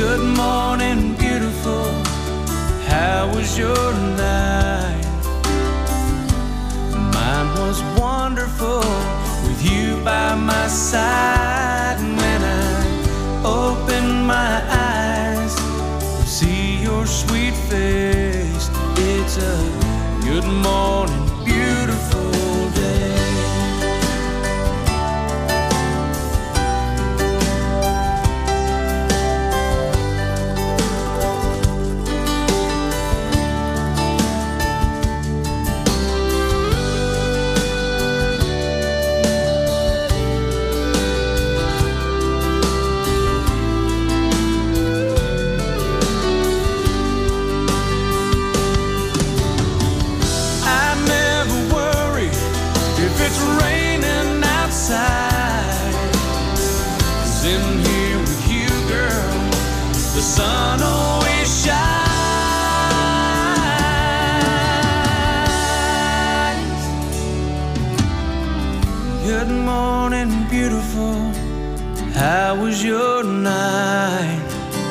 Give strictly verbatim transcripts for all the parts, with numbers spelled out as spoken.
Good morning, beautiful. How was your night? Mine was wonderful with you by my side. And when I open my eyes, see your sweet face. It's a good morning, beautiful day. The sun always shines. Good morning, beautiful. How was your night?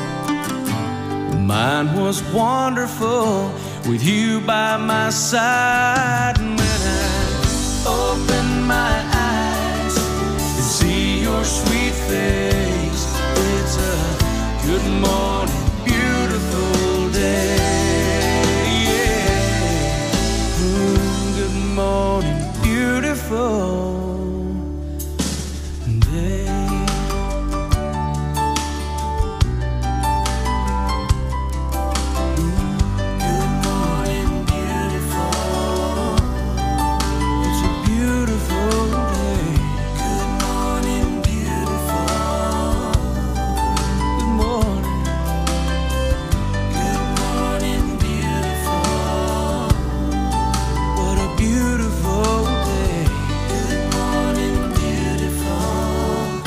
Mine was wonderful with you by my side. And when I open my eyes and see your sweet face, it's a good morning, beautiful day. Yeah. Mm, good morning, beautiful day. Mm, good morning, beautiful. It's a beautiful day. Good morning, beautiful. Good morning. Good morning, beautiful. What a beautiful day. Good morning, beautiful.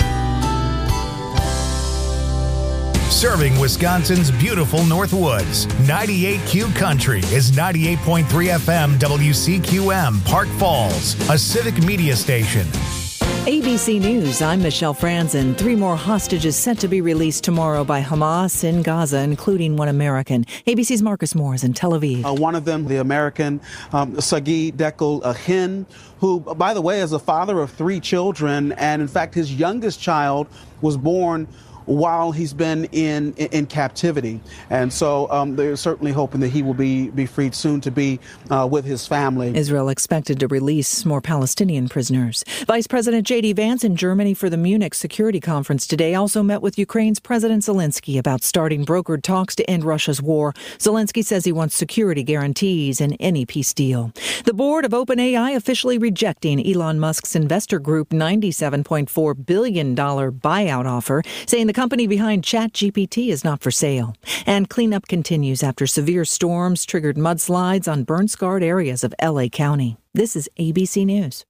Serving Wisconsin's beautiful Northwoods. ninety-eight Q Country is ninety-eight point three F M W C Q M, Park Falls, a civic media station. A B C News, I'm Michelle Franzen. Three more hostages set to be released tomorrow by Hamas in Gaza, including one American. A B C's Marcus Moore is in Tel Aviv. Uh, one of them, the American um, Sagi Dekel Ahin, who, by the way, is a father of three children. And in fact, his youngest child was born while he's been in in, in captivity. And so um, they're certainly hoping that he will be, be freed soon to be uh, with his family. Israel expected to release more Palestinian prisoners. Vice President J D Vance in Germany for the Munich Security Conference today also met with Ukraine's President Zelensky about starting brokered talks to end Russia's war. Zelensky says he wants security guarantees in any peace deal. The board of OpenAI officially rejecting Elon Musk's investor group ninety-seven point four billion dollars buyout offer, saying the company behind ChatGPT is not for sale. And cleanup continues after severe storms triggered mudslides on burn-scarred areas of L A County. This is A B C News.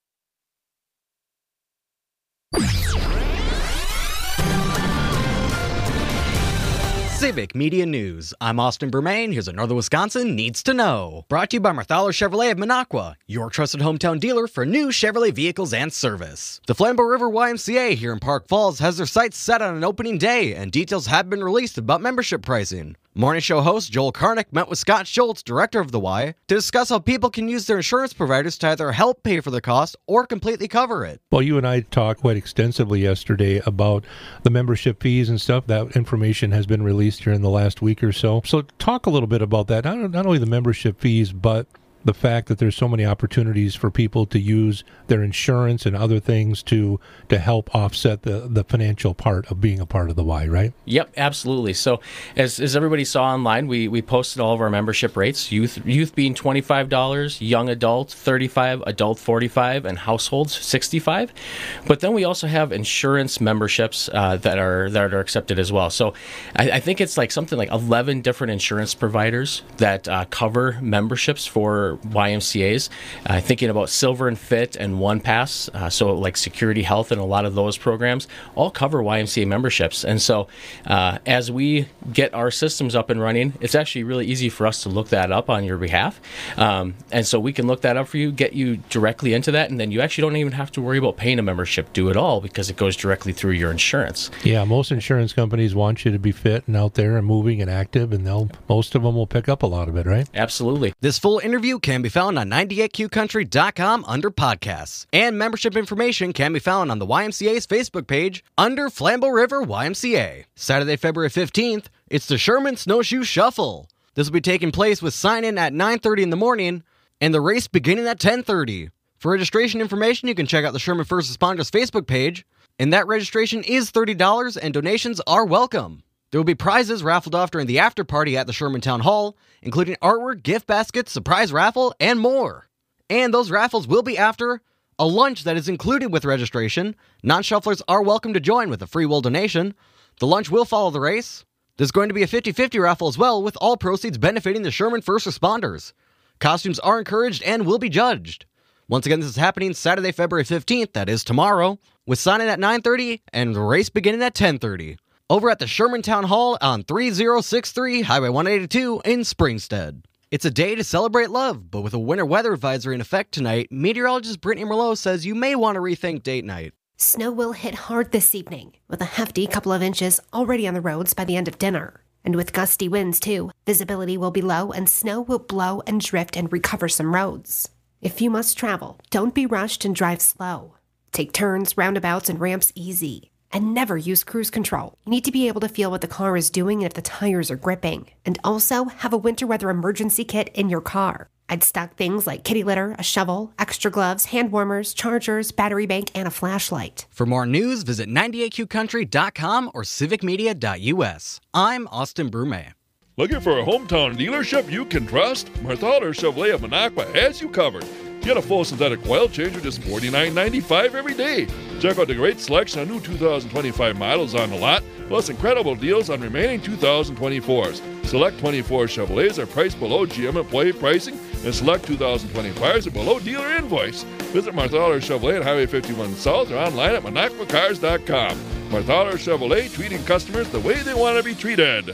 Civic Media News. I'm Austin Bermain. Here's what Northern Wisconsin needs to know. Brought to you by Marthaler Chevrolet of Minocqua, your trusted hometown dealer for new Chevrolet vehicles and service. The Flambeau River Y M C A here in Park Falls has their sights set on an opening day, and details have been released about membership pricing. Morning show host Joel Karnick met with Scott Schultz, director of the Y, to discuss how people can use their insurance providers to either help pay for the cost or completely cover it. Well, you and I talked quite extensively yesterday about the membership fees and stuff. That information has been released here in the last week or so. So talk a little bit about that. Not, not only the membership fees, but the fact that there's so many opportunities for people to use their insurance and other things to to help offset the, the financial part of being a part of the Y, right? Yep, absolutely. So as as everybody saw online, we, we posted all of our membership rates. Youth youth being twenty-five dollars, young adult thirty-five dollars, adult forty-five dollars, and households sixty-five dollars. But then we also have insurance memberships uh, that are that are accepted as well. So I, I think it's like something like eleven different insurance providers that uh, cover memberships for our Y M C As, uh, thinking about Silver and Fit and One Pass, uh, so like Security Health and a lot of those programs, all cover Y M C A memberships. And so uh, as we get our systems up and running, it's actually really easy for us to look that up on your behalf. Um, and so we can look that up for you, get you directly into that, and then you actually don't even have to worry about paying a membership due at all because it goes directly through your insurance. Yeah, most insurance companies want you to be fit and out there and moving and active, and they'll most of them will pick up a lot of it, right? Absolutely. This full interview can be found on ninety-eight Q country dot com under podcasts. And membership information can be found on the Y M C A's Facebook page under Flambeau River Y M C A. Saturday, February fifteenth, it's the Sherman Snowshoe Shuffle. This will be taking place with sign-in at nine thirty in the morning and the race beginning at ten thirty. For registration information, you can check out the Sherman First Responders Facebook page, and that registration is thirty dollars and donations are welcome. There will be prizes raffled off during the after party at the Sherman Town Hall, including artwork, gift baskets, surprise raffle, and more. And those raffles will be after a lunch that is included with registration. Non-shufflers are welcome to join with a free will donation. The lunch will follow the race. There's going to be a fifty-fifty raffle as well, with all proceeds benefiting the Sherman First Responders. Costumes are encouraged and will be judged. Once again, this is happening Saturday, February fifteenth, that is tomorrow, with sign-in at nine thirty and the race beginning at ten thirty. Over at the Sherman Town Hall on three oh six three Highway one eighty-two in Springstead. It's a day to celebrate love, but with a winter weather advisory in effect tonight, meteorologist Brittany Merlot says you may want to rethink date night. Snow will hit hard this evening, with a hefty couple of inches already on the roads by the end of dinner. And with gusty winds, too, visibility will be low and snow will blow and drift and recover some roads. If you must travel, don't be rushed and drive slow. Take turns, roundabouts, and ramps easy. And never use cruise control. You need to be able to feel what the car is doing and if the tires are gripping. And also have a winter weather emergency kit in your car. I'd stock things like kitty litter, a shovel, extra gloves, hand warmers, chargers, battery bank, and a flashlight. For more news, visit ninety-eight Q country dot com or civic media dot U S. I'm Austin Brume. Looking for a hometown dealership you can trust? Marthaler Chevrolet of Minocqua has you covered. Get a full synthetic oil change for just forty-nine ninety-five every day. Check out the great selection of new two thousand twenty-five models on the lot, plus incredible deals on remaining two thousand twenty-fours. Select twenty-four Chevrolets are priced below G M employee pricing, and select two thousand twenty-fives are below dealer invoice. Visit Marthaler Chevrolet at Highway fifty-one South or online at minocqua cars dot com. Marthaler Chevrolet, treating customers the way they want to be treated.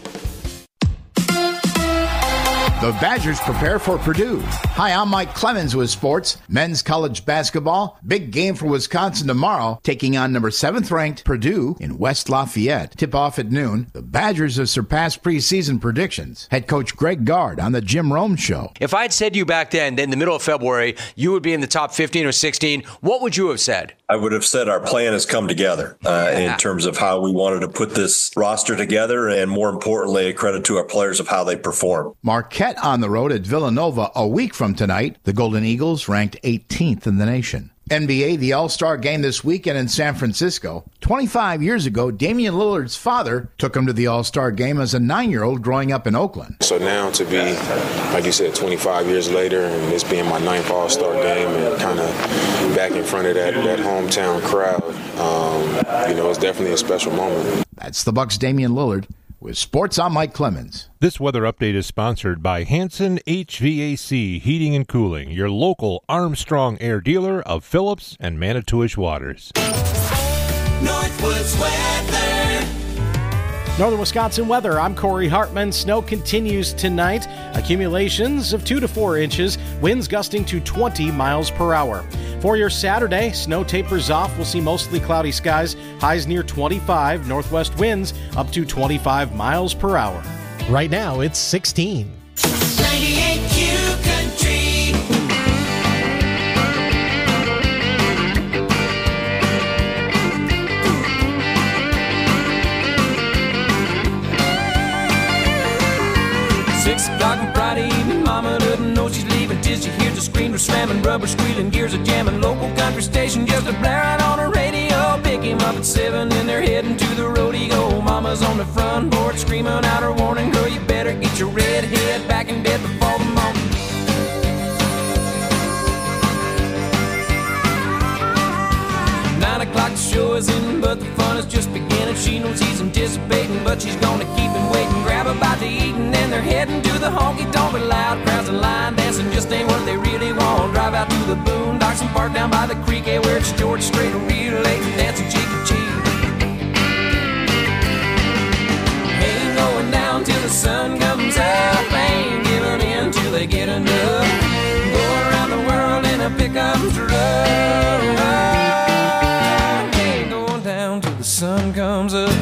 The Badgers prepare for Purdue. Hi, I'm Mike Clemens with sports. Men's college basketball. Big game for Wisconsin tomorrow, taking on number seventh ranked Purdue in West Lafayette. Tip off at noon. The Badgers have surpassed preseason predictions. Head coach Greg Gard on the Jim Rome Show. If I'd said to you back then, in the middle of February, you would be in the top fifteen or sixteen, what would you have said? I would have said our plan has come together uh, in terms of how we wanted to put this roster together, and more importantly, a credit to our players of how they perform. Marquette on the road at Villanova a week from tonight. The Golden Eagles ranked eighteenth in the nation. N B A, the All-Star Game this weekend in San Francisco. twenty-five years ago, Damian Lillard's father took him to the All-Star Game as a nine-year-old growing up in Oakland. So now to be, like you said, twenty-five years later, and this being my ninth All-Star Game and kind of back in front of that, that hometown crowd, um, you know, it's definitely a special moment. That's the Bucks' Damian Lillard. With sports, I'm Mike Clemens. This weather update is sponsored by Hanson H V A C Heating and Cooling, your local Armstrong Air dealer of Phillips and Manitowish Waters. Northwoods weather. Northern Wisconsin weather. I'm Corey Hartman. Snow continues tonight. Accumulations of two to four inches. Winds gusting to twenty miles per hour. For your Saturday, snow tapers off. We'll see mostly cloudy skies. Highs near twenty-five. Northwest winds up to twenty-five miles per hour. Right now, it's sixteen. ninety-eight Q Country. Six o'clock on Friday evening, Mama doesn't know she's leaving till she hears the screen slamming, rubber squealing, gears are jamming. Local country station just a blaring on her radio. Pick him up at seven and they're heading to the rodeo. Mama's on the front porch screaming out her warning, girl, you better get your red head back in bed before the morning. Nine o'clock the show is in, but the fun is just beginning. She knows he's anticipating, but she's gonna keep him waiting. Grab a about to eat and then they're heading to the honky-tonk with loud crowds and line dancing just ain't what they really want. Drive out to the boondocks and park down by the creek, eh, where it's George Strait and relate and dancing cheek to cheek. Ain't going down till the sun comes up, ain't giving in till they get enough. Go around the world in a pickup truck, ain't going down till the sun comes up.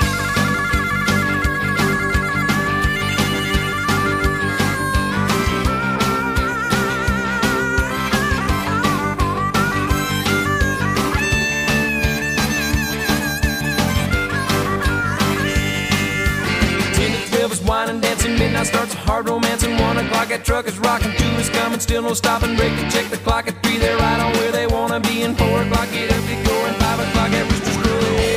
Midnight starts a hard romance and one o'clock that truck is rocking. Two is coming, still no stopping. Break to check the clock at three. They're right on where they wanna be. And four o'clock get up, get going. Five o'clock at Rooster's Crow.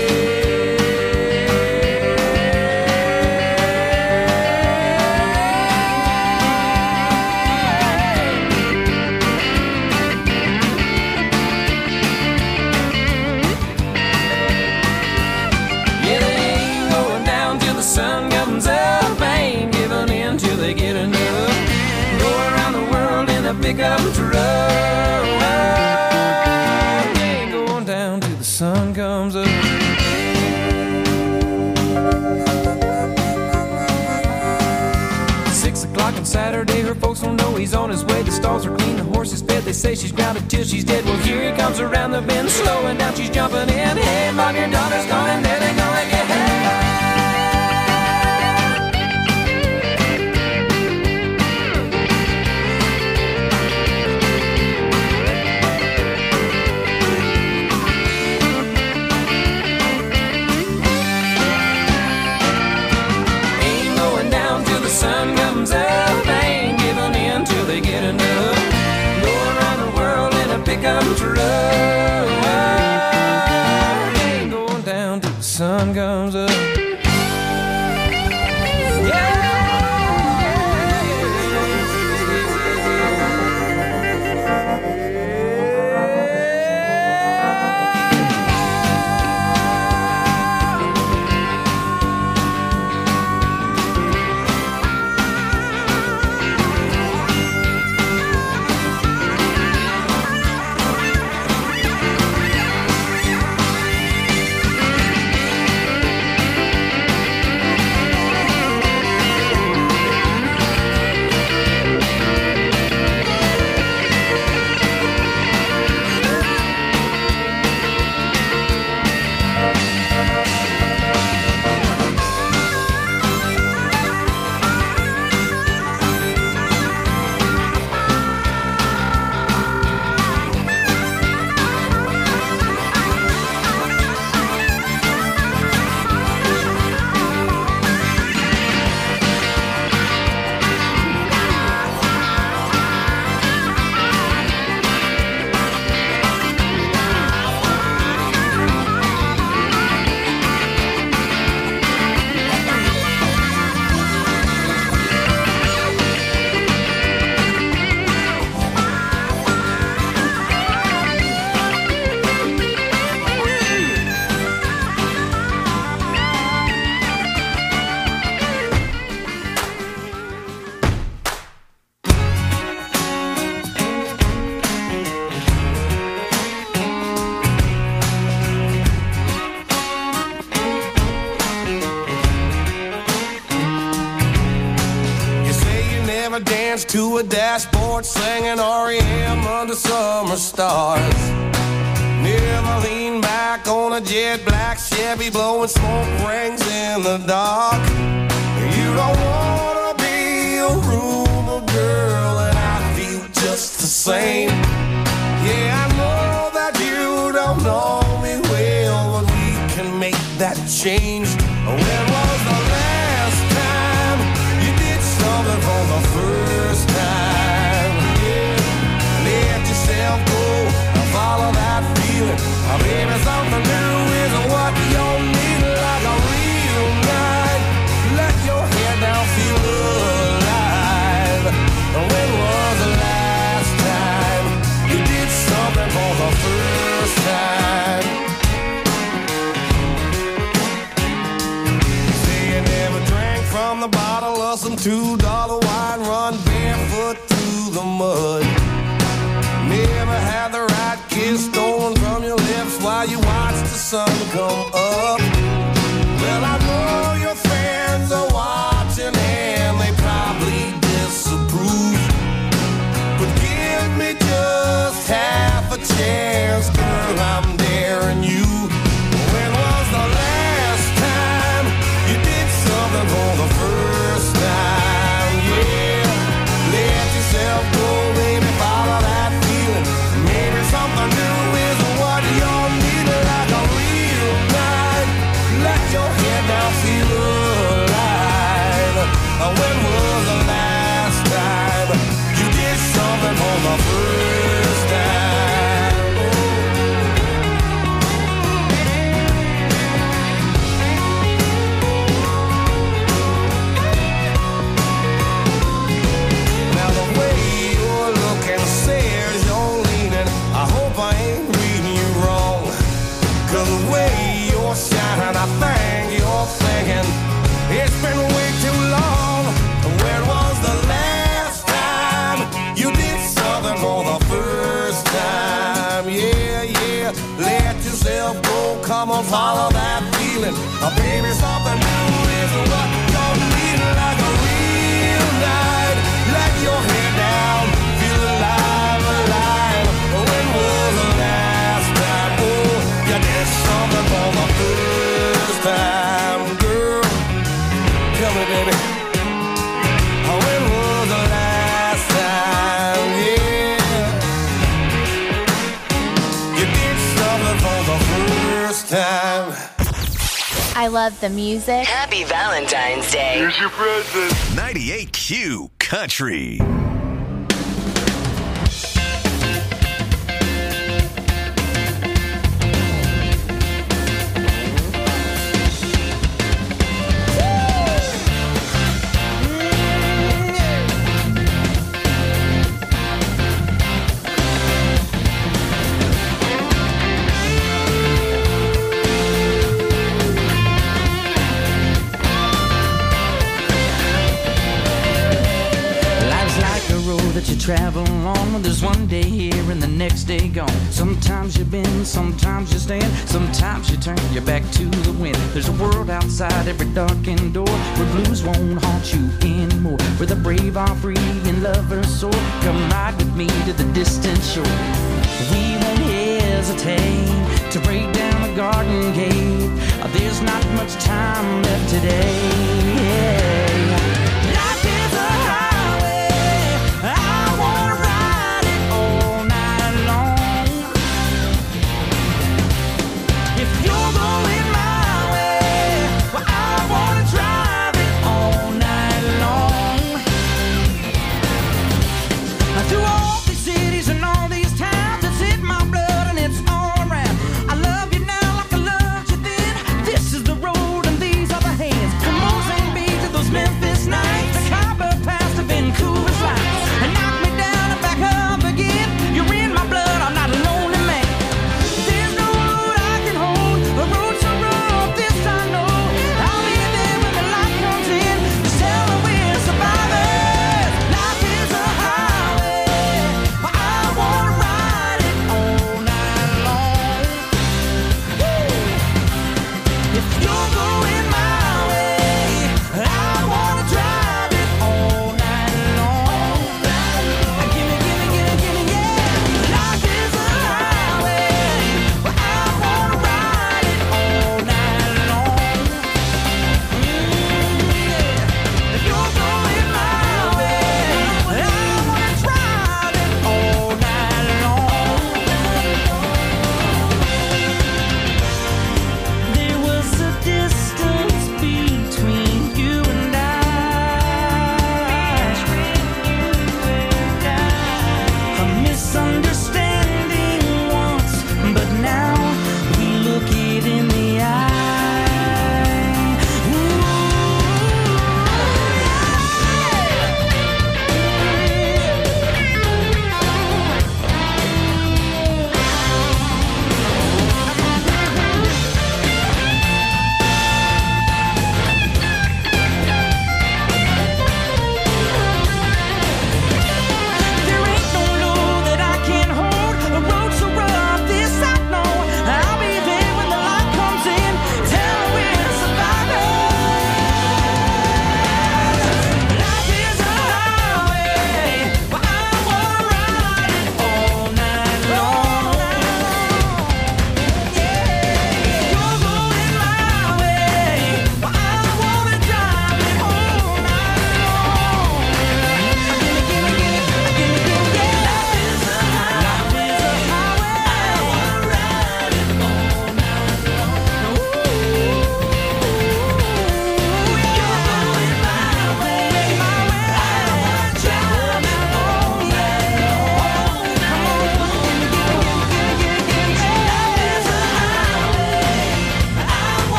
Yeah, they ain't going down till the sun comes up. They get enough. Go around the world in a pickup truck. Ain't going down till the sun comes up. Six o'clock on Saturday, her folks don't know he's on his way. The stalls are clean, the horse is fed. They say she's grounded till she's dead. Well, here he comes around the bend, slowing down, she's jumping in. Hey, mom, your daughter's gone and then they're gonna get hey. Sun comes up, ain't giving in till they get enough. Go around the world in a pickup truck. Ain't going down till the sun comes up. To a dashboard singing R E M under summer stars. Never lean back on a jet black Chevy blowing smoke rings in the dark. You don't wanna be a rumor girl, and I feel just the same. Yeah, I know that you don't know me well, but we can make that change. When was the last time you did something for the first time? Yeah, let yourself go and follow that feeling. Maybe something new is what you need, like a real night. Let your head down, feel alive. When was the last time you did something for the first time? Say you a bottle of some two dollar wine, run barefoot through the mud. Never had the right kiss stolen from your lips while you watch the sun come up. Well, I know your friends are watching and they probably disapprove, but give me just half a chance, girl, I'm daring you. When was the last time you did something for the first time? Yeah, let yourself go, baby, follow that feeling. Maybe something new is what you're needing, like a real night. Let your head down, feel alive. When was the last time you did something for the first time? Now the way you're looking says you're leaning. I hope I ain't reading you wrong, 'cause the way you're shining, I think you're thinking it's been way too long. When was the last time you did something for the first time? Yeah, yeah, let yourself go, come on, follow that feeling. Uh, baby, something new is what you're needing, like a real night. Let your head down, feel alive, alive. When was the last time, oh, you did something for the first time, girl? Tell me, baby. When was the last time, yeah, you did something for the first time? I love the music. Happy Valentine's Day. Here's your present. ninety-eight Q Country. That you travel on, there's one day here and the next day gone. Sometimes you bend, sometimes you stand, sometimes you turn your back to the wind. There's a world outside every darkened door where blues won't haunt you anymore, where the brave are free and lovers soar. Come ride with me to the distant shore. We won't hesitate to break down the garden gate. There's not much time left today. Yeah. Life is a highway, I wanna ride it all night long. If you're going my way, well, I wanna drive it all night long. Through all these cities and all these towns, it's in my blood and it's all around. I love you now like I loved you then.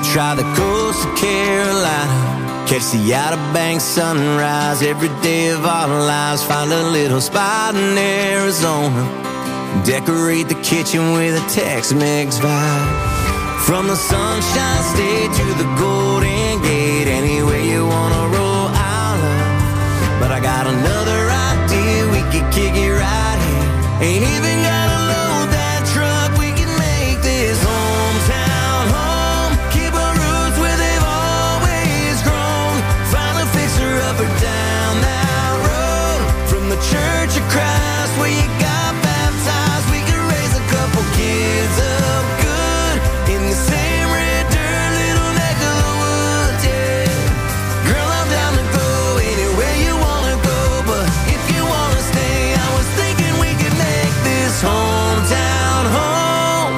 try the coast of Carolina, catch the Outer Banks sunrise every day of our lives. Find a little spot in Arizona, decorate the kitchen with a Tex-Mex vibe. From the Sunshine State to the Golden Gate, anywhere you wanna roll, I'll love. But I got another idea, we could kick it right here. Ain't even gotta load that truck, we can make this hometown home. Keep our roots where they've always grown. Find a fixer-upper down that road. From the Church of Christ where you got baptized, we could raise a couple kids up good in the same red dirt, little neck of the woods, yeah. Girl, I'm down to go anywhere you wanna go, but if you wanna stay, I was thinking we could make this hometown home.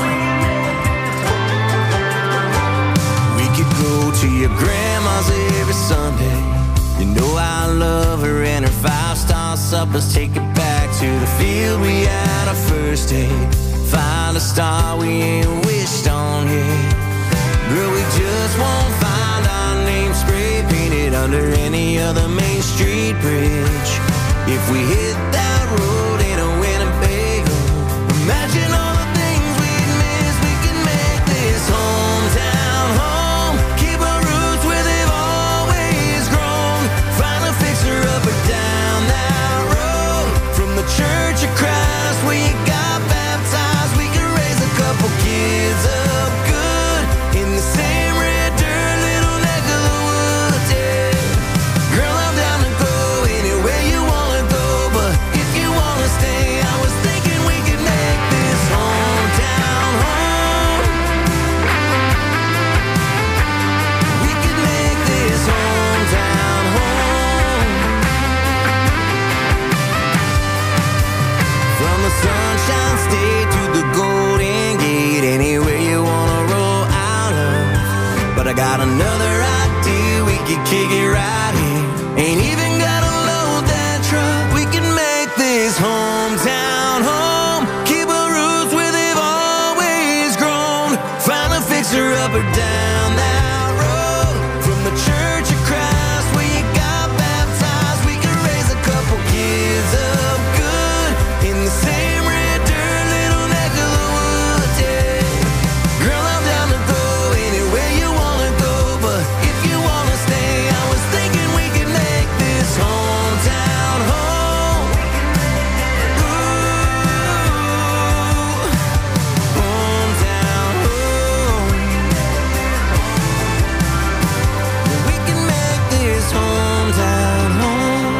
We could go to your grandma's every Sunday. You know I love her and her five-star suppers. Take it back to the field we had our first date. Find a star we ain't wished on yet. Girl, we just won't find our name spray painted under any other Main Street bridge. If we hit that road in a Winnebago, imagine all the things we'd miss. We can make this hometown home. Keep our roots where they've always grown. Find a fixer-upper down that road. From the Church of Christ where you got baptized, we can raise a couple kids up good in the same red dirt, little neck of the woods, yeah. Girl, I'm down to go anywhere you wanna go, but if you wanna stay, I was thinking we could make this hometown home. We could make this hometown home. From the Sunshine State to the Golden Gate, anywhere you wanna roll, I'll love. But I got another idea, we could kick it right here. Ain't even gotta load that truck, we can make this hometown home. Keep our roots where they've always grown. Find a fixer-upper down that road. From the Church of Christ where you got baptized, we can raise a couple kids up good in the same red dirt, little neck of the woods, yeah. Girl, I'm down to go anywhere you wanna go, but if you wanna stay, I was thinking we could make this hometown home. Ooh, hometown home. We can make this hometown home.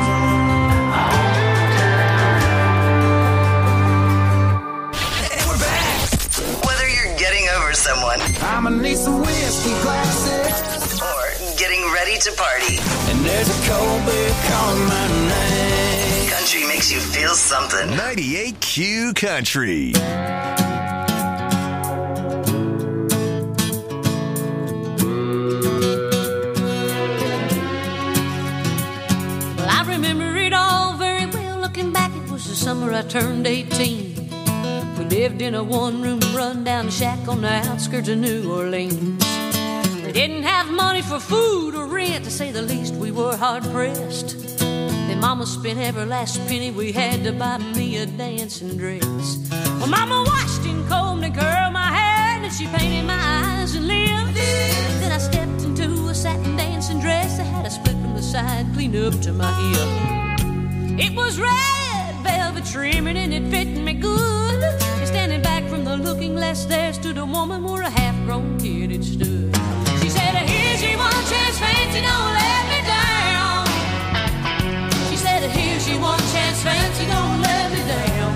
We're back. Whether you're getting over someone, I'ma need some whiskey glasses, or getting ready to party, and there's a cold beer calling my name. country makes you feel something. ninety-eight Q Country. Well, I remember it all very well. Looking back, it was the summer I turned eighteen. We lived in a one-room rundown shack on the outskirts of New Orleans. We didn't have money for food or rent, to say the least. We were hard-pressed. Then Mama spent every last penny we had to buy me a dancing dress. Well, Mama washed and combed and curled my hair, and she painted my eyes and lips. Then I stepped into a satin dancing dress that had a split from the side, cleaned up to my hip. It was red velvet trimming and it fit me good. And standing back from the looking glass, there stood a woman where a half-grown kid had stood. She said, "Here's your one chance, fancy, don't let me down." She said, "Here's your one chance, fancy, don't let me down."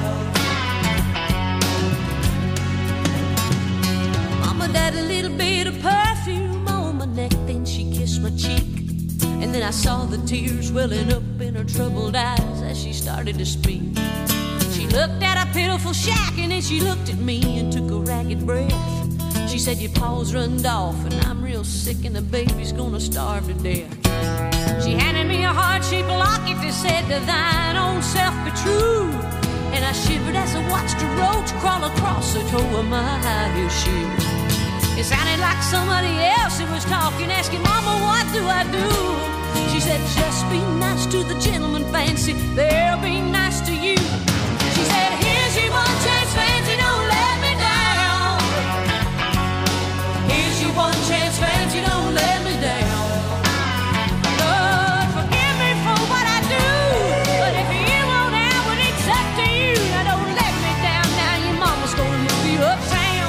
Mama died a little bit of perfume on my neck, then she kissed my cheek. And then I saw the tears welling up in her troubled eyes as she started to speak. She looked at a pitiful shack, and then she looked at me and took a ragged breath. She said, "Your paws runned off, and I'm real sick, and the baby's gonna starve to death." She handed me a heart-shaped locket that said, "To thine own self be true." And I shivered as I watched a roach crawl across the toe of my high heel shoes. It sounded like somebody else who was talking, asking, Mama, what do I do? She said, just be nice to the gentleman, Fancy. They'll be nice to you. She said, here's your one chance, Fancy, don't let me down. Here's your one chance, Fancy, don't let me down. Lord, forgive me for what I do, but if you want out, well, it's up to you. Now don't let me down, now your mama's gonna move you uptown.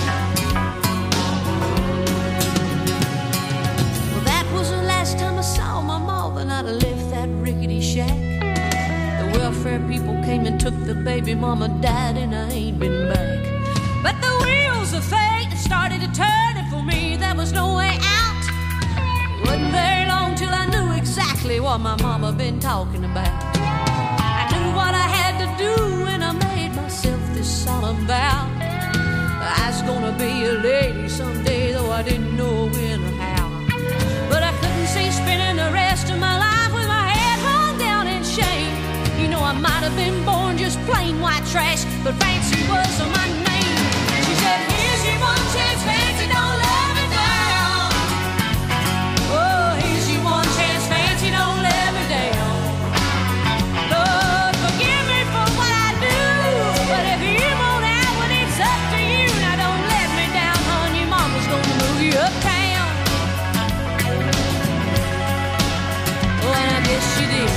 Well, that was the last time I saw my mom, and I'd left that rickety shack. The welfare people came and took the baby, mama died, and I ain't been back. But the wheels of fate started to turn, and for me there was no way out. It wasn't very long till I knew exactly what my mama been talking about. I knew what I had to do, and I made myself this solemn vow. I was gonna be a lady someday, though I didn't know when or how. But I couldn't see spending the rest of my life with my head hung down in shame. You know, I might have been born just plain white trash, but Fancy was my name. She said, here's your one chance, Fancy, don't let me down. Oh, here's your one chance, Fancy, don't let me down. Lord, forgive me for what I do, but if you want out, well, it's up to you. Now don't let me down, hon, your mama's gonna move you uptown. Oh, and I guess she did.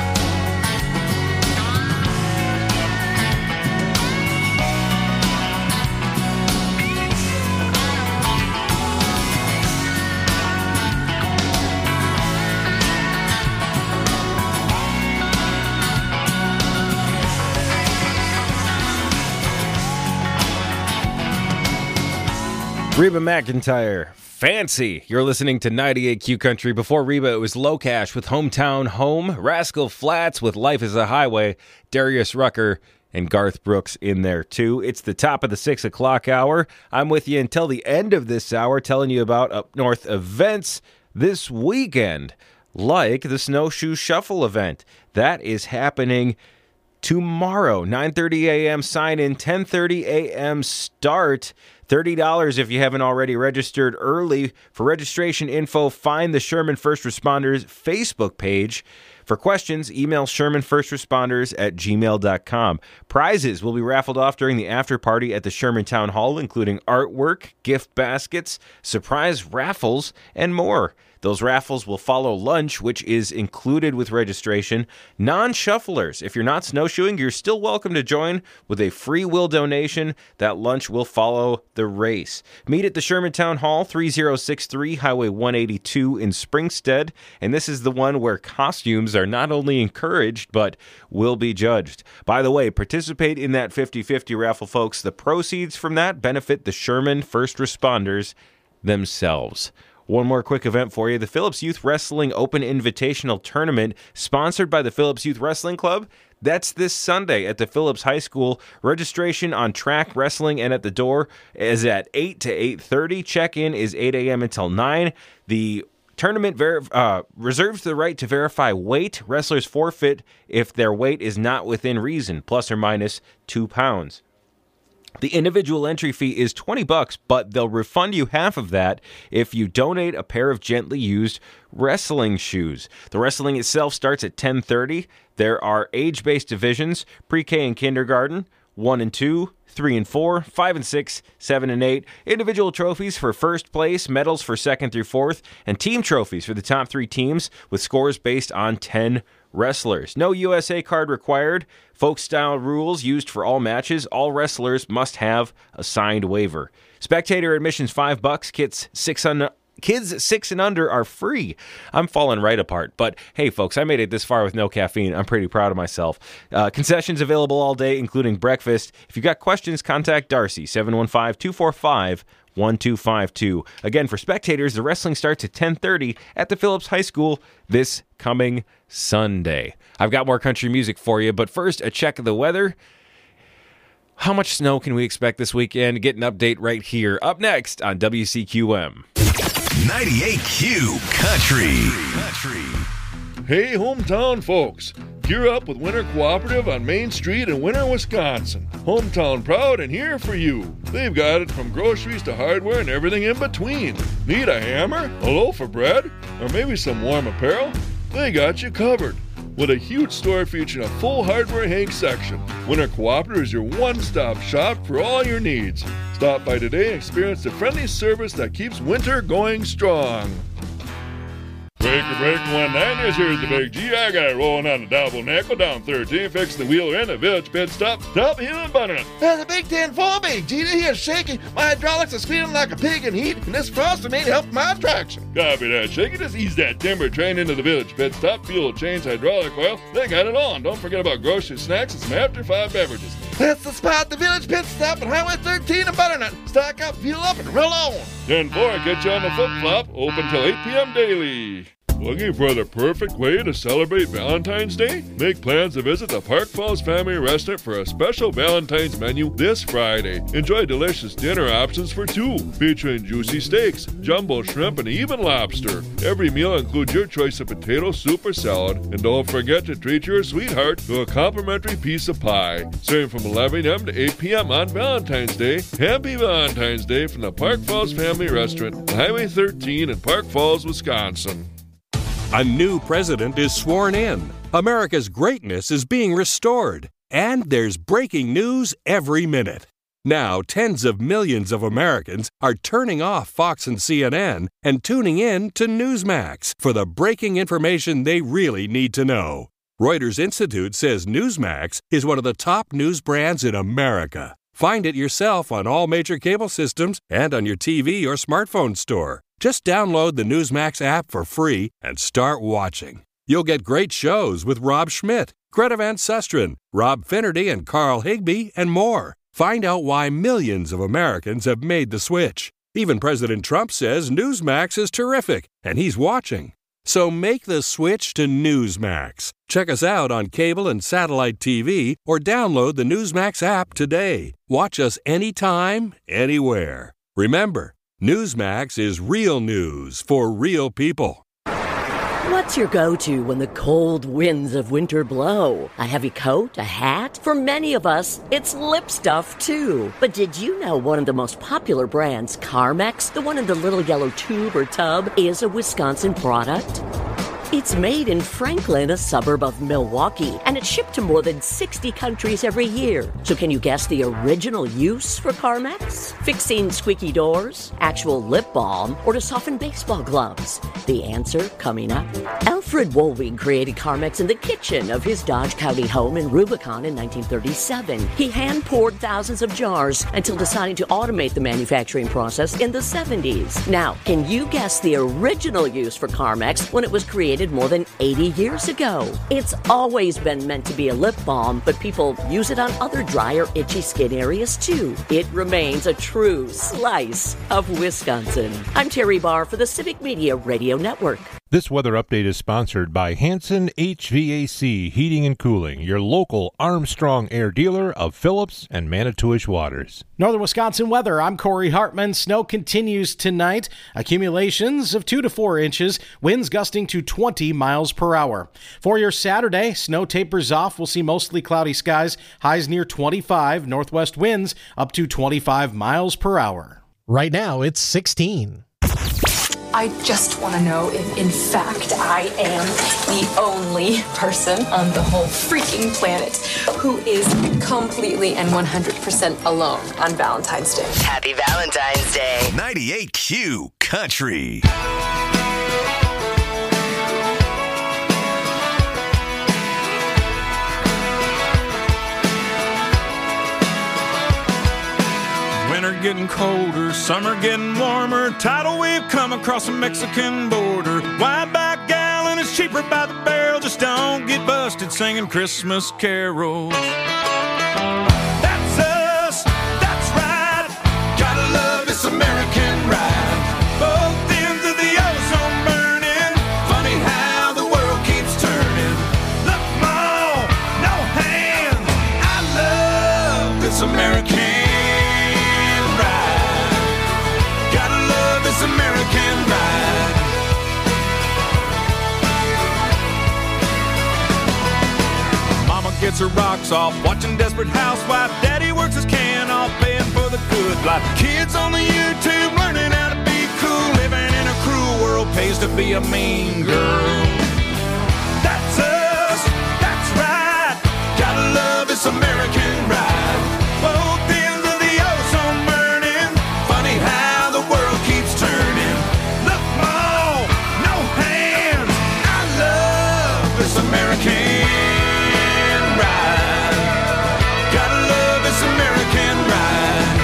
Reba McEntire, Fancy. You're listening to ninety-eight Q Country. Before Reba, it was Locash with Hometown Home, Rascal Flatts with Life is a Highway, Darius Rucker, and Garth Brooks in there too. It's the top of the six o'clock hour. I'm with you until the end of this hour, telling you about Up North events this weekend, like the Snowshoe Shuffle event. That is happening tomorrow, nine thirty a.m. sign-in, ten thirty a.m. start. thirty dollars if you haven't already registered early. For registration info, find the Sherman First Responders Facebook page. For questions, email Sherman First Responders at gmail dot com. Prizes will be raffled off during the after party at the Sherman Town Hall, including artwork, gift baskets, surprise raffles, and more. Those raffles will follow lunch, which is included with registration. Non-shufflers, if you're not snowshoeing, you're still welcome to join with a free will donation. That lunch will follow the race. Meet at the Sherman Town Hall, three oh six three Highway one eighty-two in Springstead. And this is the one where costumes are not only encouraged, but will be judged. By the way, participate in that fifty-fifty raffle, folks. The proceeds from that benefit the Sherman First Responders themselves. One more quick event for you. The Phillips Youth Wrestling Open Invitational Tournament, sponsored by the Phillips Youth Wrestling Club. That's this Sunday at the Phillips High School. Registration on track, wrestling, and at the door is at eight to eight thirty. Check-in is eight a.m. until nine. The tournament ver- uh, reserves the right to verify weight. Wrestlers forfeit if their weight is not within reason, plus or minus two pounds. The individual entry fee is twenty bucks, but they'll refund you half of that if you donate a pair of gently used wrestling shoes. The wrestling itself starts at ten thirty. There are age-based divisions, pre-K and kindergarten, one and two, three and four, five and six, seven and eight. Individual trophies for first place, medals for second through fourth, and team trophies for the top three teams with scores based on ten wrestlers. No U S A card required. Folk-style rules used for all matches. All wrestlers must have a signed waiver. Spectator admission's five bucks. Kids six un- Kids six and under are free. I'm falling right apart. But hey, folks, I made it this far with no caffeine. I'm pretty proud of myself. Uh, concessions available all day, including breakfast. If you've got questions, contact Darcy, seven one five, two four five, one two five two. Again, for spectators, the wrestling starts at ten thirty at the Phillips High School this coming Sunday. I've got more country music for you, but first, a check of the weather. How much snow can we expect this weekend? Get an update right here. Up next on W C Q M. ninety-eight Q Country. Hey, hometown folks. Gear up with Winter Cooperative on Main Street in Winter, Wisconsin. Hometown proud and here for you. They've got it from groceries to hardware and everything in between. Need a hammer, a loaf of bread, or maybe some warm apparel? They got you covered. With a huge store featuring a full hardware Hank section, Winter Cooperative is your one-stop shop for all your needs. Stop by today and experience the friendly service that keeps winter going strong. Breaker, breaker, one niners, here's the Big G. I got it rolling on the double nickel down thirteen, fixing the wheeler in the village pit stop, top hill and butternut. There's a Big Ten four, Big G. He is shaking. My hydraulics are squealing like a pig in heat, and this frosting ain't helping my traction. Copy that, shaky. Just ease that timber train into the village pit stop, fuel change, hydraulic oil. They got it on. Don't forget about grocery snacks and some after five beverages. That's the spot, the village pit stop on Highway thirteen and butternut. Stock up, fuel up, and roll on. ten four, get you on the flip-flop, open till eight p.m. daily. Looking for the perfect way to celebrate Valentine's Day? Make plans to visit the Park Falls Family Restaurant for a special Valentine's menu this Friday. Enjoy delicious dinner options for two, featuring juicy steaks, jumbo shrimp, and even lobster. Every meal includes your choice of potato soup or salad, and don't forget to treat your sweetheart to a complimentary piece of pie. Serving from eleven a.m. to eight p.m. on Valentine's Day. Happy Valentine's Day from the Park Falls Family Restaurant, Highway thirteen in Park Falls, Wisconsin. A new president is sworn in. America's greatness is being restored. And there's breaking news every minute. Now, tens of millions of Americans are turning off Fox and C N N and tuning in to Newsmax for the breaking information they really need to know. Reuters Institute says Newsmax is one of the top news brands in America. Find it yourself on all major cable systems and on your T V or smartphone store. Just download the Newsmax app for free and start watching. You'll get great shows with Rob Schmidt, Greta Van Susteren, Rob Finnerty, and Carl Higbee, and more. Find out why millions of Americans have made the switch. Even President Trump says Newsmax is terrific, and he's watching. So make the switch to Newsmax. Check us out on cable and satellite T V or download the Newsmax app today. Watch us anytime, anywhere. Remember, Newsmax is real news for real people. What's your go-to when the cold winds of winter blow? A heavy coat? A hat? For many of us, it's lip stuff, too. But did you know one of the most popular brands, Carmex, the one in the little yellow tube or tub, is a Wisconsin product? It's made in Franklin, a suburb of Milwaukee, and it's shipped to more than sixty countries every year. So can you guess the original use for Carmex? Fixing squeaky doors, actual lip balm, or to soften baseball gloves? The answer coming up. Alfred Woolwing created Carmex in the kitchen of his Dodge County home in Rubicon in nineteen thirty-seven. He hand-poured thousands of jars until deciding to automate the manufacturing process in the seventies. Now, can you guess the original use for Carmex when it was created more than eighty years ago? It's always been meant to be a lip balm, but people use it on other dry or itchy skin areas too. It remains a true slice of Wisconsin. I'm Terry Barr for the Civic Media Radio Network. This weather update is sponsored by Hanson H V A C Heating and Cooling, your local Armstrong Air dealer of Phillips and Manitowish Waters. Northern Wisconsin weather. I'm Corey Hartman. Snow continues tonight. Accumulations of two to four inches. Winds gusting to twenty miles per hour. For your Saturday, snow tapers off. We'll see mostly cloudy skies. Highs near twenty-five. Northwest winds up to twenty-five miles per hour. Right now, it's sixteen. I just want to know if, in fact, I am the only person on the whole freaking planet who is completely and one hundred percent alone on Valentine's Day. Happy Valentine's Day. ninety-eight Q Country. Winter getting colder, summer getting warmer. Tidal wave come across the Mexican border. Wide back gallon is cheaper by the barrel. Just don't get busted singing Christmas carols. That's us, that's right. Gotta love this American ride. Both ends of the ozone burning. Funny how the world keeps turning. Look, Mom, no hands. I love this American American ride. gets her rocks off, watching Desperate Housewife. Daddy works his can off, paying for the good life. Kids on the YouTube learning how to be cool, living in a cruel world pays to be a mean girl. That's us, that's right. Gotta love this American ride. Both ends of the ozone burning. Funny how the world keeps turning. Look, Mom, no hands. I love this American ride. Gotta love this American ride.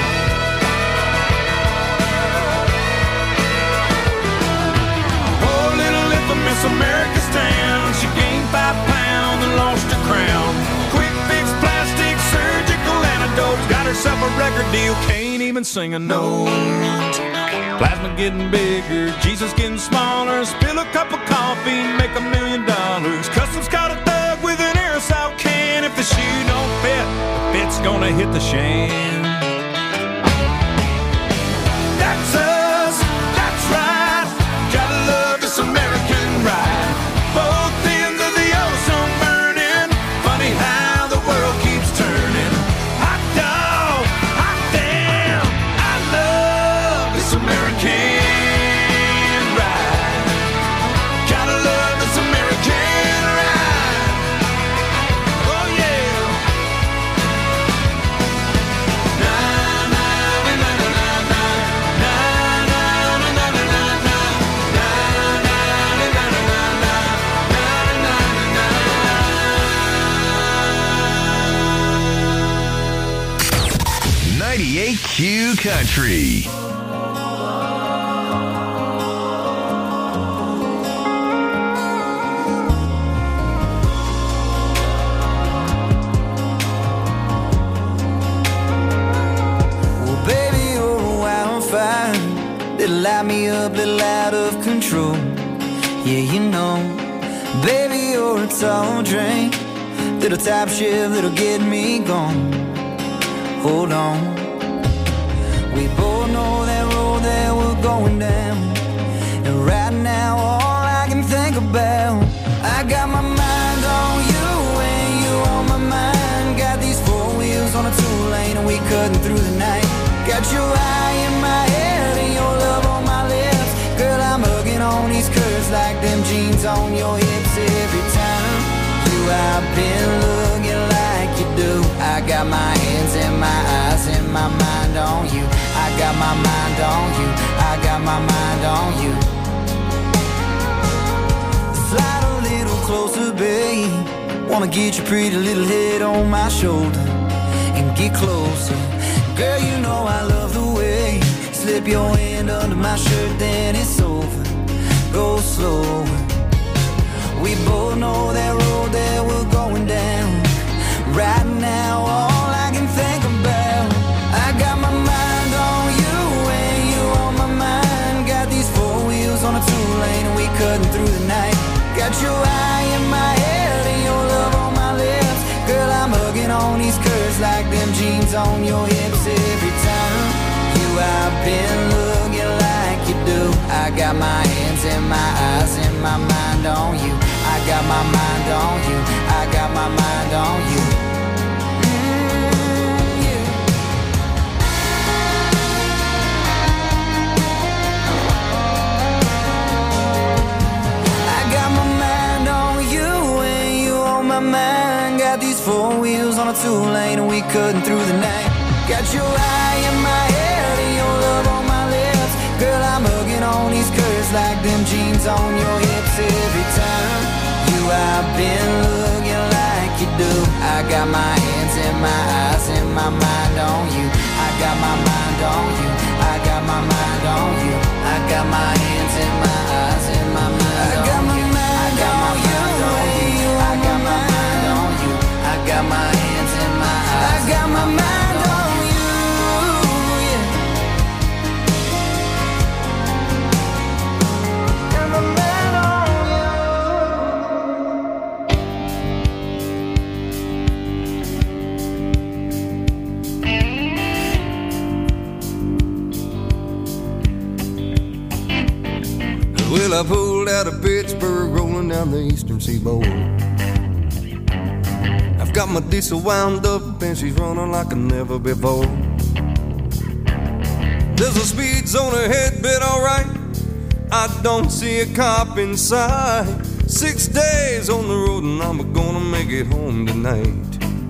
Oh, little infamous America's town. She gained five pounds and lost her crown. Quick fix, plastic, surgical antidotes. Got herself a record deal, can't even sing a note. Plasma getting bigger, Jesus getting smaller. Spill a cup of coffee, make a million dollars. Customs caught a thug with an aerosol can. If the shoe don't fit, the fit's gonna hit the shan. That's us, that's right. Gotta love this American ride. Both ends of the ozone burning. Funny how the world keeps turning. Hot dog, hot damn. I love this American ride. Gotta love this American ride. Oh yeah. Na na na na na na na na na na na na na ninety-eight Q Country. Well, baby, you're a wildfire. Little light me up, little out of control. Yeah, you know, baby, you're a tall drink. Little top shift that'll get me gone. Hold on. We both know that road that we're going down. And right now, all I can think about, I got my mind on you and you on my mind. Got these four wheels on a two-lane and we cutting through the night. Got your eye in my head and your love on my lips. Girl, I'm hugging on these curves like them jeans on your hips. Every time you I've been looking like you do. I got my hands and my eyes and my mind on you. I got my mind on you. I got my mind on you. Slide a little closer, babe. Wanna get your pretty little head on my shoulder and get closer. Girl, you know I love the way you slip your hand under my shirt, then it's over. Go slower. We both know that road that we're going down. Right now, all I can think about, I got my mind on you and you on my mind. Got these four wheels on a two-lane and we cutting through the night. Got your eye in my head and your love on my lips. Girl, I'm hugging on these curves like them jeans on your hips. Every time you I've been looking like you do. I got my hands and my eyes and my mind on you. I got my mind on you. I got my mind on you. Mm, yeah. I got my mind on you and you on my mind. Got these four wheels on a two-lane and we cutting through the night. Got your eye in my head and your love on my lips. Girl, I'm hugging on these curves like them jeans on your hips. Every time you I've been looking like you do. I got my hands and my eyes and my mind on you. I got my mind on you. I got my mind on you. I got my hands and my eyes and my mind on you. I got my mind on you. I got my mind on you. I got my hands and my eyes. I got my mind on you. Well, I pulled out of Pittsburgh, rolling down the eastern seaboard. I've got my diesel wound up and she's running like never before. There's a speed zone ahead, but alright, I don't see a cop inside. Six days on the road and I'm gonna make it home tonight.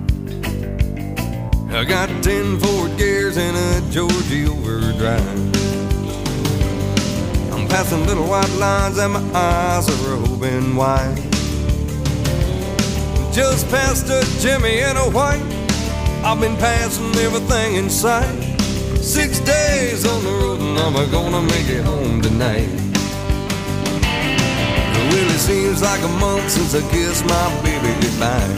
I got ten Ford gears and a Georgie overdrive. I'm passing little white lines and my eyes are open wide. Just past a Jimmy and a white, I've been passing everything in sight. Six days on the road and I'm gonna make it home tonight. It really seems like a month since I kissed my baby goodbye.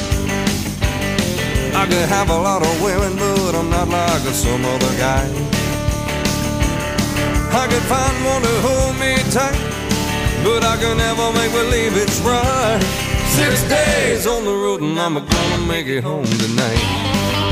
I could have a lot of women, but I'm not like some other guy. I could find one to hold me tight, but I can never make believe it's right. Six days on the road and I'm gonna make it home tonight.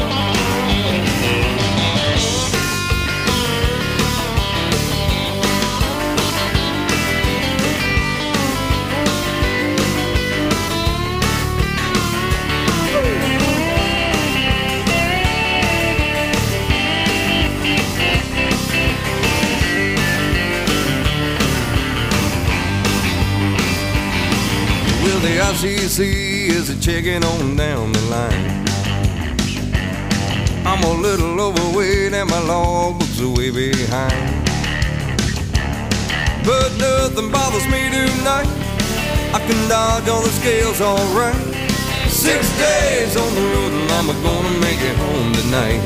The I C C is a checking on down the line. I'm a little overweight and my logbook's way behind, but nothing bothers me tonight. I can dodge all the scales alright. Six days on the road and I'm gonna make it home tonight.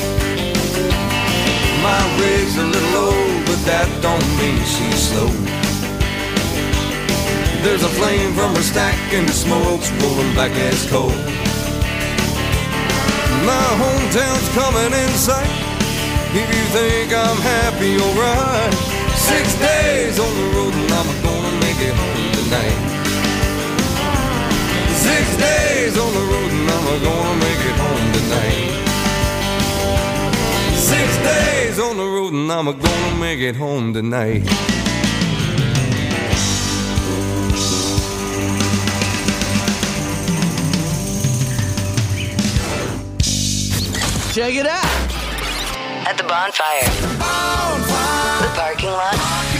My rig's a little old, but that don't mean she's slow. There's a flame from her stack and the smoke's rolling back as coal. My hometown's coming in sight. If you think I'm happy, alright. Six days on the road and I'm gonna make it home tonight. Six days on the road and I'm gonna make it home tonight. Six days on the road and I'm gonna make it home tonight. Check it out. At the bonfire. bonfire. The parking lot.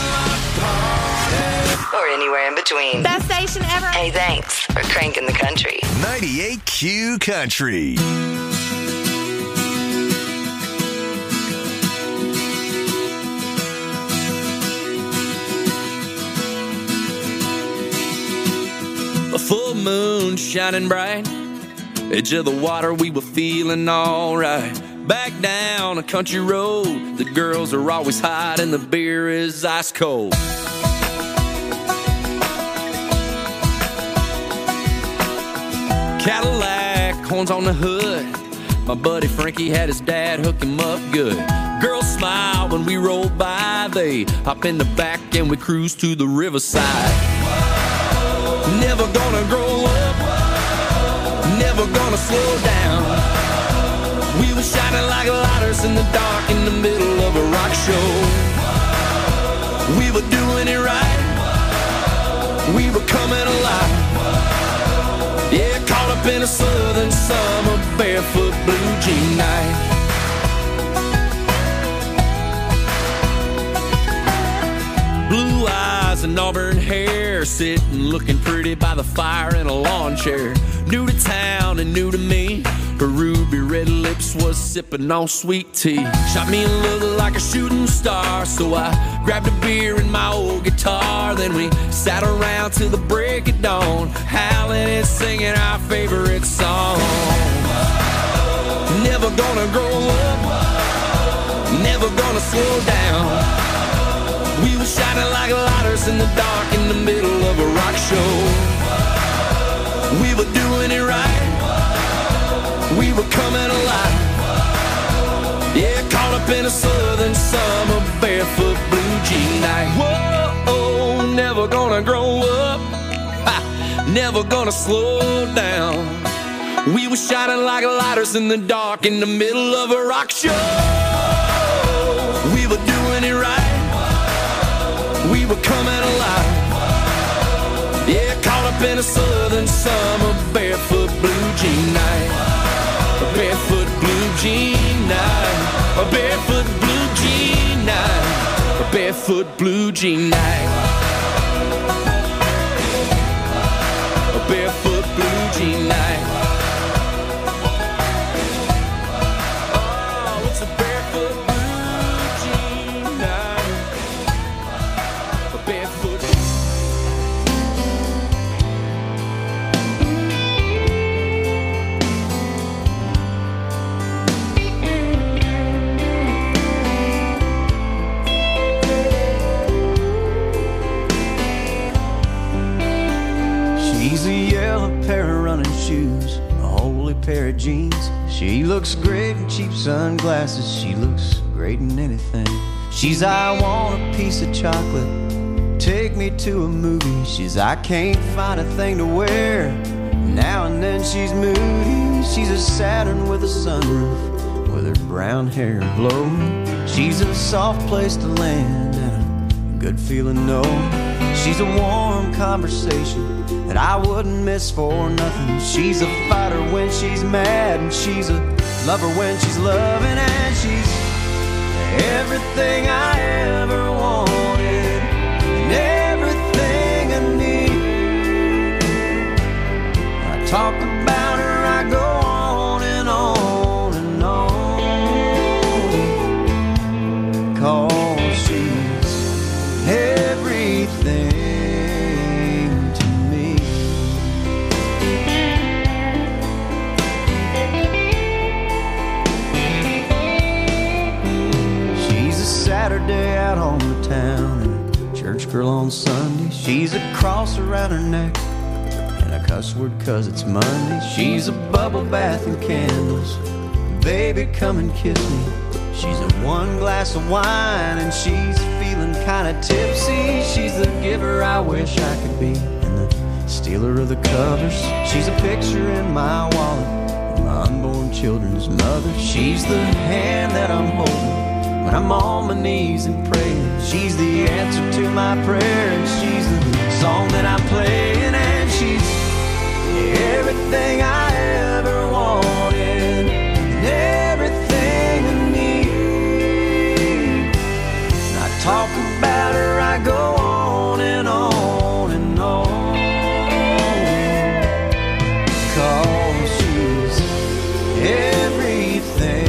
Or anywhere in between. Best station ever. Hey, thanks for cranking the country. ninety-eight Q Country. A full moon shining bright, edge of the water, we were feeling alright. Back down a country road, the girls are always hot and the beer is ice cold. Cadillac, horns on the hood, my buddy Frankie had his dad hook him up good. Girls smile when we roll by, they hop in the back and we cruise to the riverside. Never gonna grow up, never gonna slow down. We were shining like lighters in the dark in the middle of a rock show. We were doing it right, we were coming alive. Yeah, caught up in a southern summer, barefoot blue jean night. Blue eyes and auburn hair, sitting looking pretty by the fire in a lawn chair. New to town and new to me, her ruby red lips was sipping on sweet tea. Shot me a look like a shooting star, so I grabbed a beer and my old guitar. Then we sat around till the break of dawn, howling and singing our favorite song. Never gonna grow up, never gonna slow down. We were shining like lighters in the dark in the middle of a rock show. We were doing it right, we were coming alive. Yeah, caught up in a southern summer, barefoot blue jean night. Whoa, never gonna grow up, ha, never gonna slow down. We were shining like lighters in the dark in the middle of a rock show. We were doing it right, we were coming alive. Yeah, caught up in a southern summer, barefoot blue jean night. jean night, a barefoot blue jean night, a barefoot blue jean night, a barefoot blue jean night. Oh, it's a barefoot blue jean night, a barefoot. She's a yellow pair of running shoes, a holy pair of jeans. She looks great in cheap sunglasses. She looks great in anything. She's I want a piece of chocolate, take me to a movie. She's I can't find a thing to wear. Now and then she's moody. She's a Saturn with a sunroof, with her brown hair blowing. She's a soft place to land and a good feeling no. She's a warm conversation that I wouldn't miss for nothing. She's a fighter when she's mad, and she's a lover when she's loving, and she's everything I ever wanted and everything I need. I talk about her, I go on and on and on, 'cause she's everything. Saturday out on the town and a church girl on Sunday. She's a cross around her neck and a cuss word 'cause it's Monday. She's a bubble bath and candles, baby come and kiss me. She's a one glass of wine and she's feeling kinda tipsy. She's the giver I wish I could be and the stealer of the covers. She's a picture in my wallet of my unborn children's mother. She's the hand that I'm holding when I'm on my knees and praying. She's the answer to my prayer, and she's the song that I'm playing, and she's everything I ever wanted and everything I need. And I talk about her, I go on and on and on, 'cause she's everything.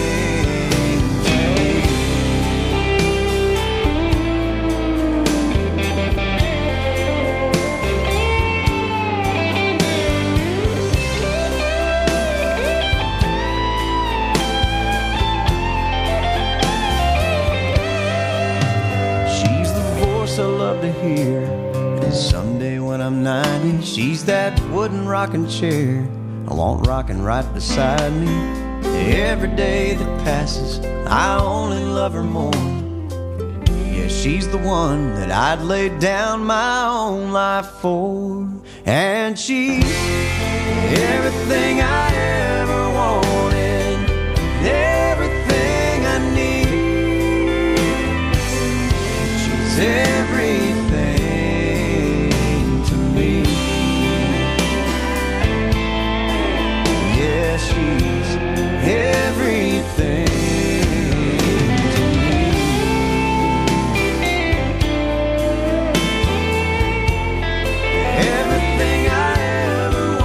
I love to hear, and someday when I'm ninety, she's that wooden rocking chair I want rocking right beside me. Every day that passes, I only love her more. Yeah, she's the one that I'd lay down my own life for, and she's everything I ever wanted, everything I need. She's everything to me. Yeah, she's everything to me. Everything I ever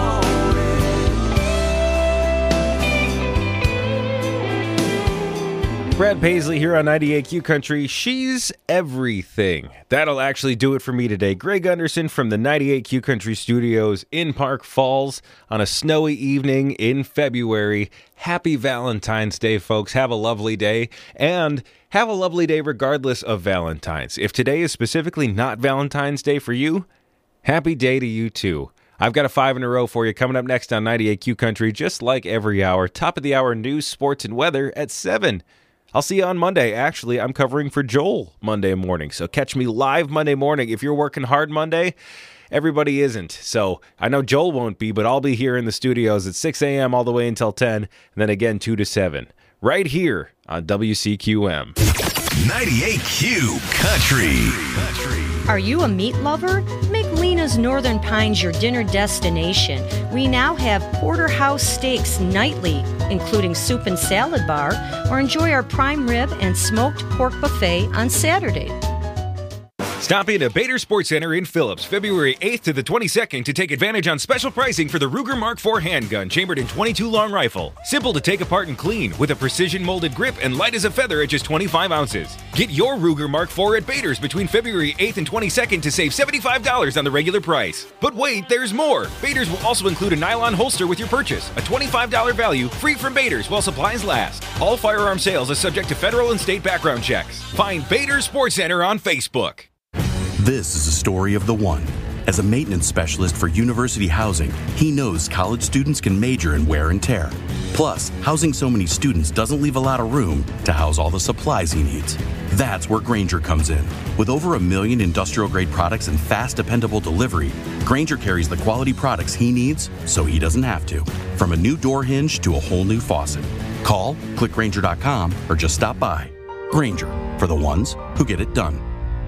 wanted. Brad Paisley here on ninety-eight Q Country. She's everything. That'll actually do it for me today. Greg Gunderson from the ninety-eight Q Country Studios in Park Falls on a snowy evening in February. Happy Valentine's Day, folks. Have a lovely day. And have a lovely day regardless of Valentine's. If today is specifically not Valentine's Day for you, happy day to you too. I've got a five in a row for you coming up next on ninety-eight Q Country, just like every hour. Top of the hour news, sports, and weather at seven. I'll see you on Monday. Actually, I'm covering for Joel Monday morning, so catch me live Monday morning. If you're working hard Monday, everybody isn't. So I know Joel won't be, but I'll be here in the studios at six a.m. all the way until ten, and then again two to seven, right here on W C Q M. ninety-eight Q Country. Are you a meat lover? Make Lena's Northern Pines your dinner destination. We now have porterhouse steaks nightly, including soup and salad bar, or enjoy our prime rib and smoked pork buffet on Saturday. Stop in at Bader Sports Center in Phillips, February eighth to the twenty-second to take advantage on special pricing for the Ruger Mark four handgun chambered in twenty-two long rifle. Simple to take apart and clean with a precision molded grip and light as a feather at just twenty-five ounces. Get your Ruger Mark four at Bader's between February eighth and twenty-second to save seventy-five dollars on the regular price. But wait, there's more. Bader's will also include a nylon holster with your purchase, a twenty-five dollars value free from Bader's while supplies last. All firearm sales are subject to federal and state background checks. Find Bader Sports Center on Facebook. This is a story of the one. As a maintenance specialist for University Housing, he knows college students can major in wear and tear. Plus, housing so many students doesn't leave a lot of room to house all the supplies he needs. That's where Grainger comes in. With over a million industrial-grade products and fast, dependable delivery, Grainger carries the quality products he needs so he doesn't have to. From a new door hinge to a whole new faucet. Call, click Grainger dot com, or just stop by. Grainger, for the ones who get it done.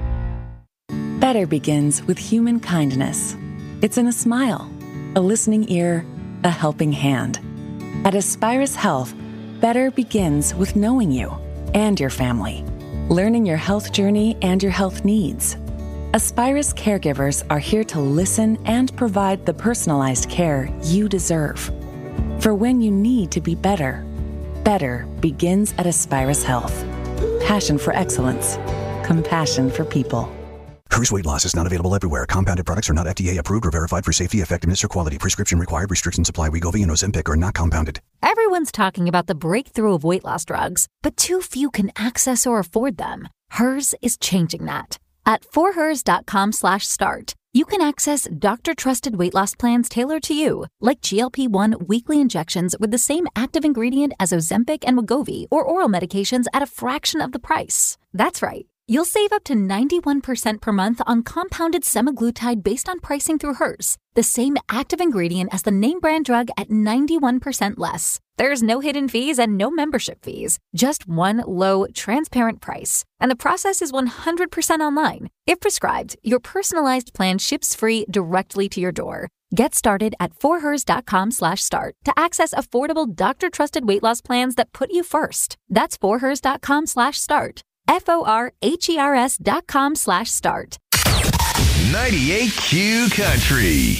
Better begins with human kindness. It's in a smile, a listening ear, a helping hand. At Aspirus Health, better begins with knowing you and your family, learning your health journey and your health needs. Aspirus caregivers are here to listen and provide the personalized care you deserve. For when you need to be better, better begins at Aspirus Health. Passion for excellence, compassion for people. Hers weight loss is not available everywhere. Compounded products are not F D A approved or verified for safety, effectiveness, or quality. Prescription required. Restrictions apply. Wegovy and Ozempic are not compounded. Everyone's talking about the breakthrough of weight loss drugs, but too few can access or afford them. Hers is changing that. At for hers dot com slash start, you can access doctor-trusted weight loss plans tailored to you, like G L P one weekly injections with the same active ingredient as Ozempic and Wegovy, or oral medications at a fraction of the price. That's right. You'll save up to ninety-one percent per month on compounded semaglutide based on pricing through Hers, the same active ingredient as the name brand drug at ninety-one percent less. There's no hidden fees and no membership fees, just one low, transparent price. And the process is one hundred percent online. If prescribed, your personalized plan ships free directly to your door. Get started at for hers dot com slash start to access affordable doctor-trusted weight loss plans that put you first. That's for hers dot com slash start. F O R H E R S dot com slash start. ninety-eight Q Country.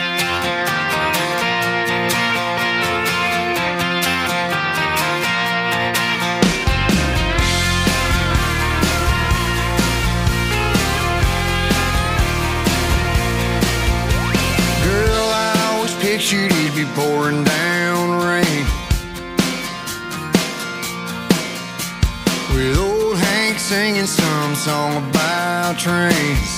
Girl, I always pictured it'd be pouring down rain with old singing some song about trains.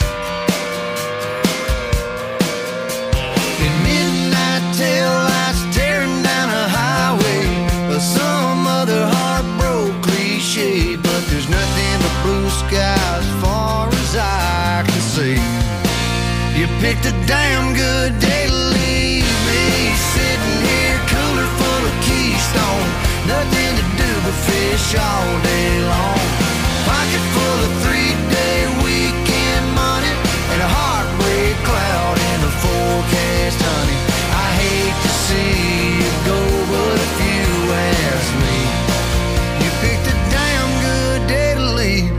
In midnight tail lights tearing down a highway, or some other heartbroken cliche, but there's nothing but blue sky as far as I can see. You picked a damn good day to leave me, sitting here cooler full of Keystone, nothing to do but fish all day long. Pocket full of three-day weekend money and a heartbreak cloud in the forecast, honey. I hate to see you go, but if you ask me, you picked a damn good day to leave.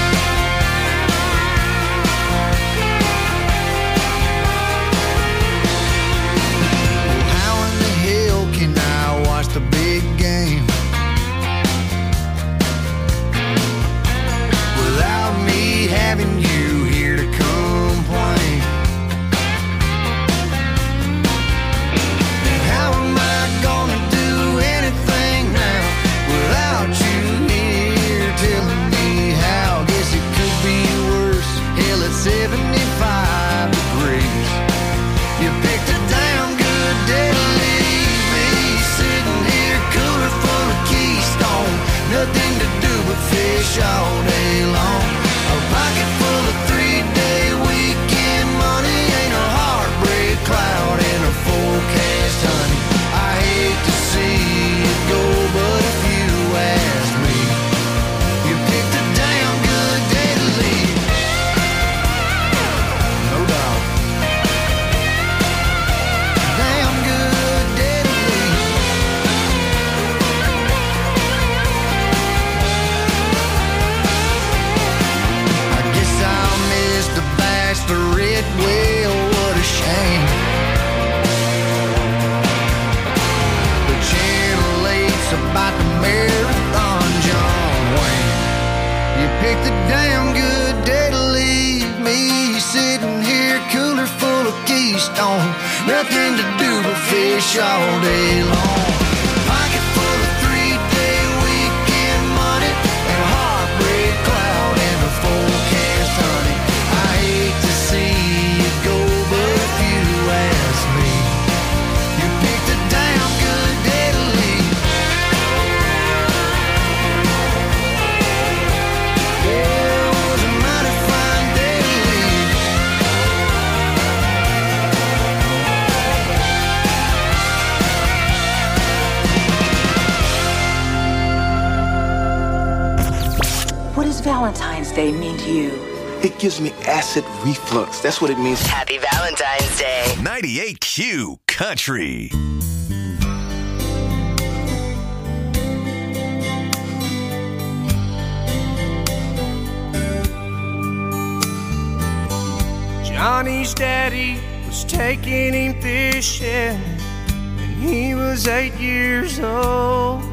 Oh, how in the hell can I watch the big game without me cooler full of Keystone. Nothing to do but fish all day long. Pocket full of three-day weekend money and a heartbreak cloud in the forecast, honey. I hate to see you go, but if you ask me, you picked a damn good day to leave. Yeah, it was a mighty fine day to leave. What does Valentine's Day mean to you? It gives me acid reflux. That's what it means. Happy Valentine's Day. ninety-eight Q Country. Johnny's daddy was taking him fishing when he was eight years old.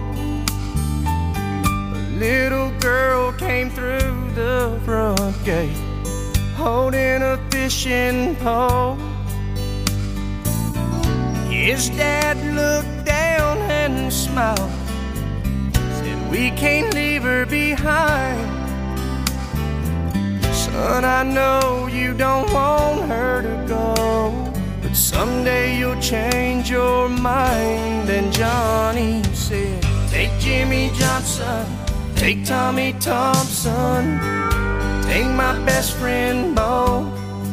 A little girl came through the front gate holding a fishing pole. His dad looked down and smiled, said, "We can't leave her behind. Son, I know you don't want her to go, but someday you'll change your mind." And Johnny said, "Take Jimmy Johnson, take Tommy Thompson, take my best friend Bo,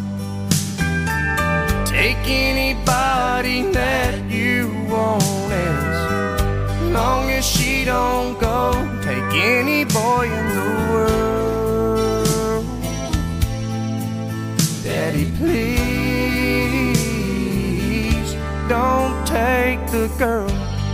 take anybody that you want, as long as she don't go. Take any boy in the world. Daddy, please don't take the girl."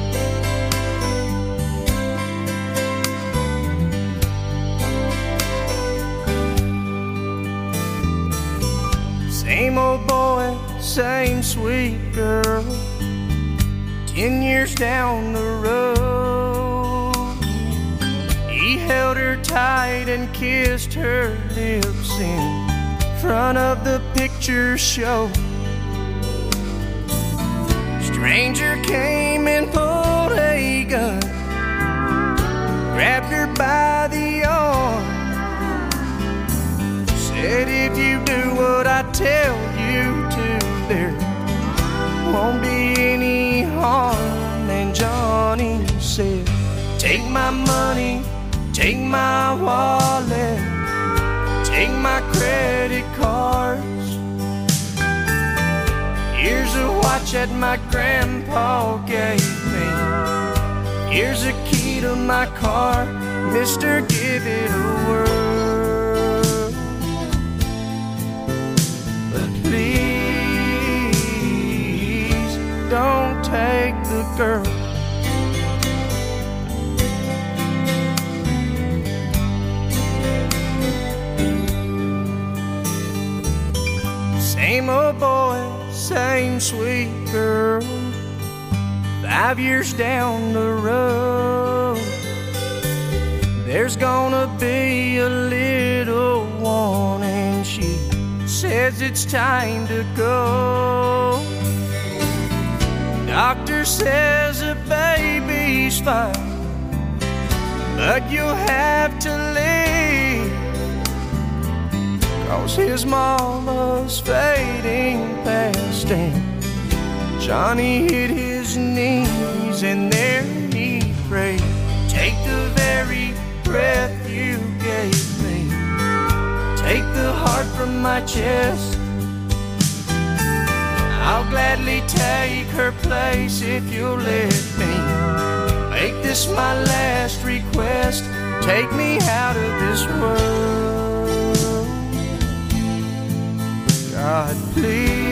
Same old boy, same sweet girl. Ten years down the road, he held her tight and kissed her lips in front of the picture show. Stranger came and pulled a gun, grabbed her by the arm, said, "If you do what I tell you to, there won't be any harm." And Johnny said, "Take my money, take my wallet, take my credit cards. Here's a watch that my grandpa gave me. Here's a key to my car. Mister, give it a whirl. But please don't take the girl." Same old boy, same sweet girl. Five years down the road, there's gonna be a little one, and she says it's time to go. Doctor says the baby's fine, but you'll have to leave, 'cause his mama's fading fast. And Johnny hit his knees and there he prayed, "Take the very breath you gave me, take the heart from my chest. I'll gladly take her place if you'll let me. Make this my last request, take me out of this world. God, please